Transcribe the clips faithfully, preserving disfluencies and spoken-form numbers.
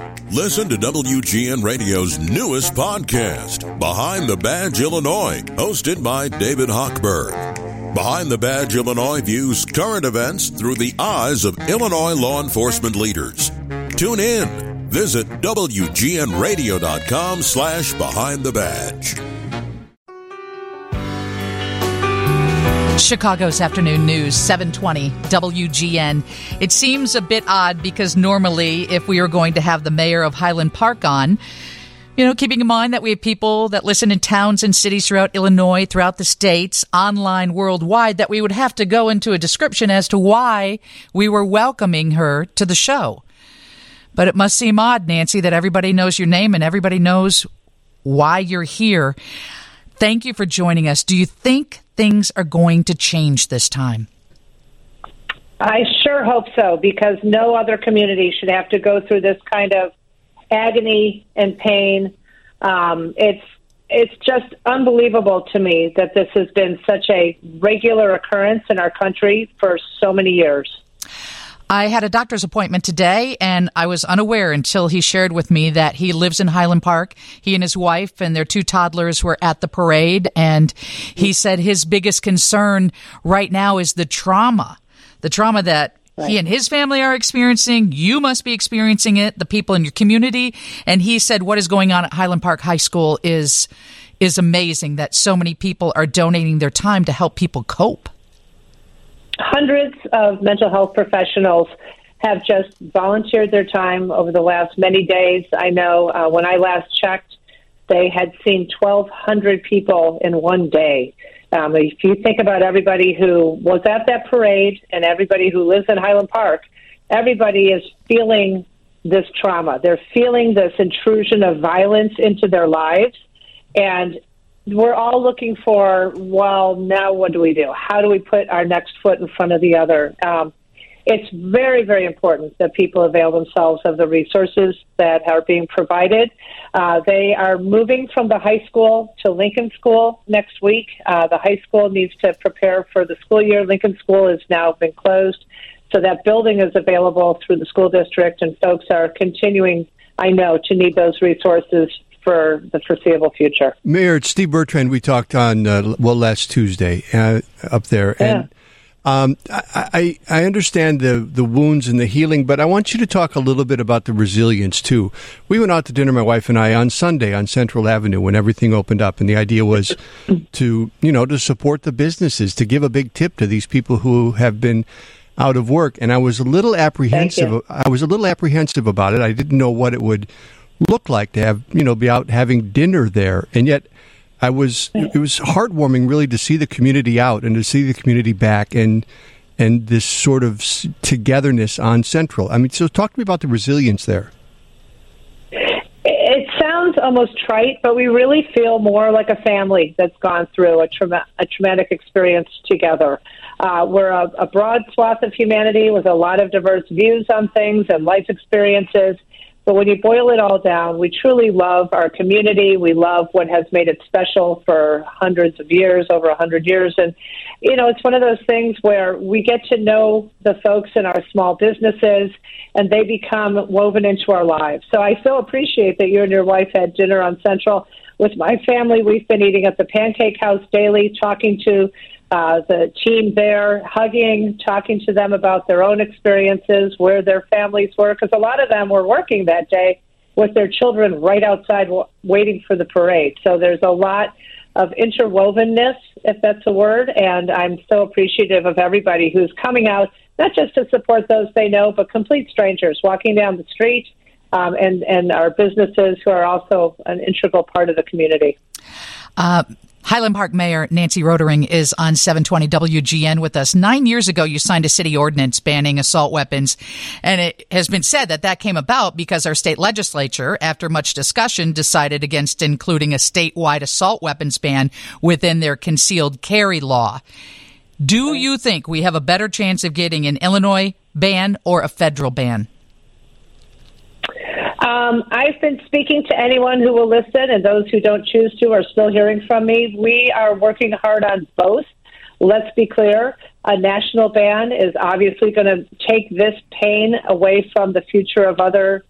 Listen to W G N Radio's newest podcast, Behind the Badge Illinois, hosted by David Hochberg. Behind the Badge Illinois views current events through the eyes of Illinois law enforcement leaders. Tune in. Visit W G N radio dot com slash behind the badge. Chicago's afternoon news, seven twenty W G N. It seems a bit odd because normally if we were going to have the mayor of Highland Park on, you know, keeping in mind that we have people that listen in towns and cities throughout Illinois, throughout the states, online, worldwide, that we would have to go into a description as to why we were welcoming her to the show. But it must seem odd, Nancy, that everybody knows your name and everybody knows why you're here. Thank you for joining us. Do you think things are going to change this time? I sure hope so, because no other community should have to go through this kind of agony and pain. Um, it's it's just unbelievable to me that this has been such a regular occurrence in our country for so many years. I had a doctor's appointment today, and I was unaware until he shared with me that he lives in Highland Park. He and his wife and their two toddlers were at the parade, and he said his biggest concern right now is the trauma, the trauma that right. he and his family are experiencing. You must be experiencing it, the people in your community. And he said what is going on at Highland Park High School is is amazing, that so many people are donating their time to help people cope. Hundreds of mental health professionals have just volunteered their time over the last many days. I know uh, when I last checked, they had seen twelve hundred people in one day. Um, if you think about everybody who was at that parade and everybody who lives in Highland Park, everybody is feeling this trauma. They're feeling this intrusion of violence into their lives. And we're all looking for, well, now what do we do? How do we put our next foot in front of the other? Um, it's very, very important that people avail themselves of the resources that are being provided. Uh, they are moving from the high school to Lincoln School next week. Uh, the high school needs to prepare for the school year. Lincoln School has now been closed, so that building is available through the school district, and folks are continuing, I know, to need those resources for the foreseeable future. Mayor, it's Steve Bertrand. We talked on, uh, well, last Tuesday uh, up there. Yeah. And um, I, I understand the, the wounds and the healing, but I want you to talk a little bit about the resilience, too. We went out to dinner, my wife and I, on Sunday on Central Avenue when everything opened up, and the idea was to, you know, to support the businesses, to give a big tip to these people who have been out of work. And I was a little apprehensive. I was a little apprehensive about it. I didn't know what it would look like to have, you know, be out having dinner there. And yet I was, it was heartwarming really to see the community out and to see the community back and, and this sort of togetherness on Central. I mean, so talk to me about the resilience there. It sounds almost trite, but we really feel more like a family that's gone through a, trauma, a traumatic experience together. Uh, we're a, a broad swath of humanity with a lot of diverse views on things and life experiences. But when you boil it all down, we truly love our community. We love what has made it special for hundreds of years, over a hundred years. And, you know, it's one of those things where we get to know the folks in our small businesses and they become woven into our lives. So I so appreciate that you and your wife had dinner on Central. With my family, we've been eating at the Pancake House daily, talking to Uh, the team there, hugging, talking to them about their own experiences, where their families were, because a lot of them were working that day with their children right outside w- waiting for the parade. So there's a lot of interwovenness, if that's a word, and I'm so appreciative of everybody who's coming out, not just to support those they know, but complete strangers walking down the street, um, and, and our businesses who are also an integral part of the community. Uh Highland Park Mayor Nancy Rotering is on seven twenty W G N with us. Nine years ago, you signed a city ordinance banning assault weapons, and it has been said that that came about because our state legislature, after much discussion, decided against including a statewide assault weapons ban within their concealed carry law. Do you think we have a better chance of getting an Illinois ban or a federal ban? Um, I've been speaking to anyone who will listen, and those who don't choose to are still hearing from me. We are working hard on both. Let's be clear. A national ban is obviously going to take this pain away from the future of other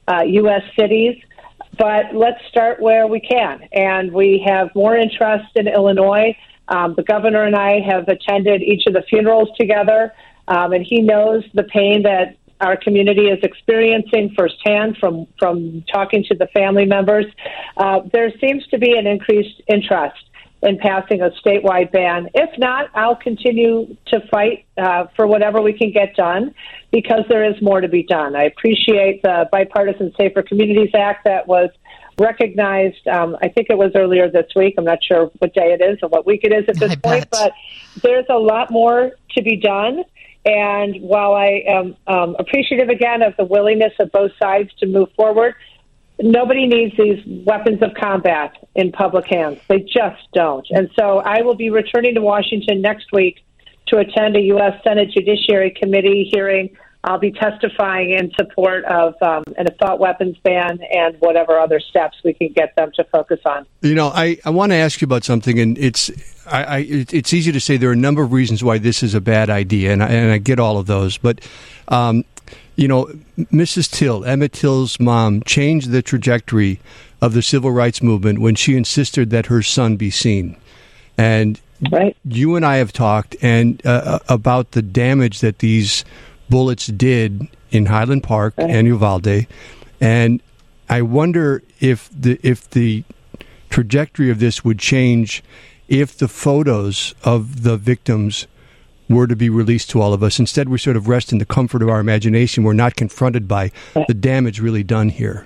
uh, U S cities. But let's start where we can. And we have more interest in Illinois. Um, the governor and I have attended each of the funerals together, um, and he knows the pain that our community is experiencing firsthand from, from talking to the family members. Uh, there seems to be an increased interest in passing a statewide ban. If not, I'll continue to fight uh, for whatever we can get done, because there is more to be done. I appreciate the Bipartisan Safer Communities Act that was recognized, um, I think it was earlier this week. I'm not sure what day it is or what week it is at this I point, bet. but there's a lot more to be done. And while I am um, appreciative, again, of the willingness of both sides to move forward, nobody needs these weapons of combat in public hands. They just don't. And so I will be returning to Washington next week to attend a U S Senate Judiciary Committee hearing. I'll be testifying in support of um, an assault weapons ban and whatever other steps we can get them to focus on. You know, I, I want to ask you about something, and it's I, I it's easy to say there are a number of reasons why this is a bad idea, and I, and I get all of those. But, um, you know, Missus Till, Emmett Till's mom, changed the trajectory of the civil rights movement when she insisted that her son be seen. And right. You and I have talked and uh, about the damage that these bullets did in Highland Park right. and Uvalde, and I wonder if the if the trajectory of this would change if the photos of the victims were to be released to all of us. Instead, we sort of rest in the comfort of our imagination. We're not confronted by right. the damage really done here.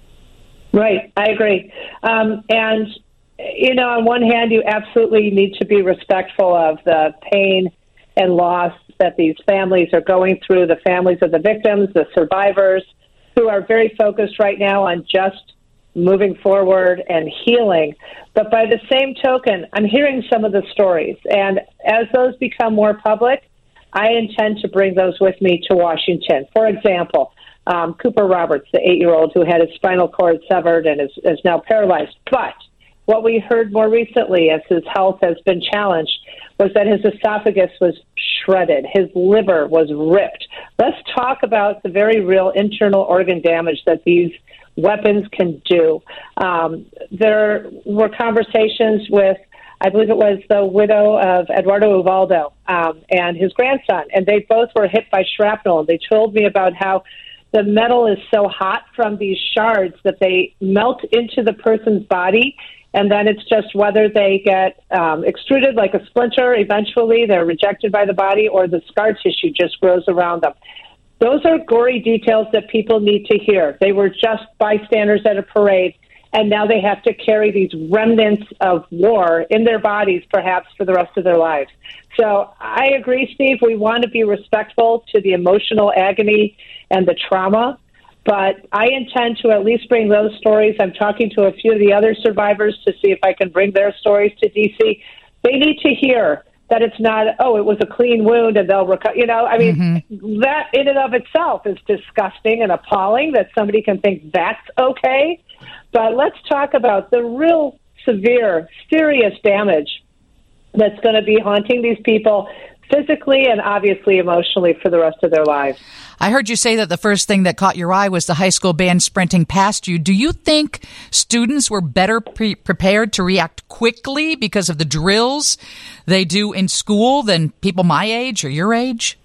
Right, I agree. Um, and, you know, on one hand, you absolutely need to be respectful of the pain and loss that these families are going through, the families of the victims, the survivors, who are very focused right now on just moving forward and healing. But by the same token, I'm hearing some of the stories. And as those become more public, I intend to bring those with me to Washington. For example, um, Cooper Roberts, the eight-year-old who had his spinal cord severed and is, is now paralyzed. But what we heard more recently as his health has been challenged was that his esophagus was shredded. His liver was ripped. Let's talk about the very real internal organ damage that these weapons can do. Um, there were conversations with, I believe it was the widow of Eduardo Uvalde um, and his grandson, and they both were hit by shrapnel. They told me about how the metal is so hot from these shards that they melt into the person's body, and then it's just whether they get um, extruded like a splinter, eventually they're rejected by the body, or the scar tissue just grows around them. Those are gory details that people need to hear. They were just bystanders at a parade, and now they have to carry these remnants of war in their bodies, perhaps for the rest of their lives. So I agree, Steve, we want to be respectful to the emotional agony and the trauma. But I intend to at least bring those stories. I'm talking to a few of the other survivors to see if I can bring their stories to D C. They need to hear that it's not, oh, it was a clean wound and they'll recover. You know, I mean, mm-hmm. that in and of itself is disgusting and appalling that somebody can think that's okay. But let's talk about the real severe, serious damage that's going to be haunting these people physically and obviously emotionally for the rest of their lives. I heard you say that the first thing that caught your eye was the high school band sprinting past you. Do you think students were better pre- prepared to react quickly because of the drills they do in school than people my age or your age?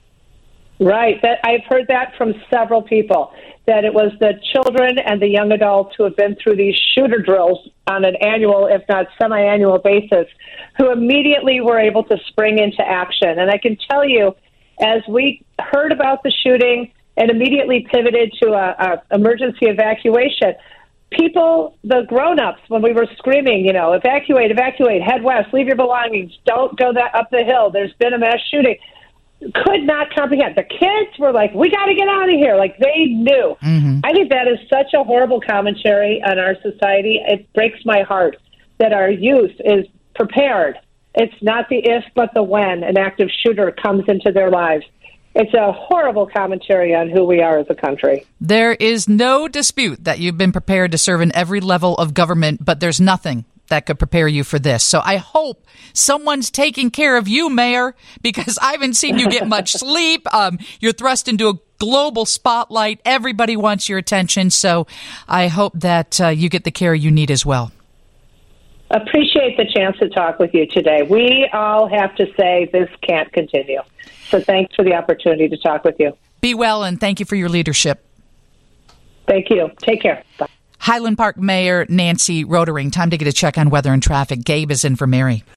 Right. That I've heard that from several people, that it was the children and the young adults who have been through these shooter drills on an annual, if not semi-annual basis, who immediately were able to spring into action. And I can tell you, as we heard about the shooting and immediately pivoted to a, a emergency evacuation, people, the grown-ups, when we were screaming, you know, evacuate, evacuate, head west, leave your belongings, don't go that up the hill, there's been a mass shooting, could not comprehend. The kids were like, we got to get out of here. Like, they knew. Mm-hmm. I think that is such a horrible commentary on our society. It breaks my heart that our youth is prepared. It's not the if, but the when an active shooter comes into their lives. It's a horrible commentary on who we are as a country. There is no dispute that you've been prepared to serve in every level of government, but there's nothing that could prepare you for this. So I hope someone's taking care of you, Mayor, because I haven't seen you get much sleep. Um, you're thrust into a global spotlight. Everybody wants your attention. So I hope that uh, you get the care you need as well. Appreciate the chance to talk with you today. We all have to say this can't continue. So thanks for the opportunity to talk with you. Be well, and thank you for your leadership. Thank you. Take care. Bye. Highland Park Mayor Nancy Rotering. Time to get a check on weather and traffic. Gabe is in for Mary.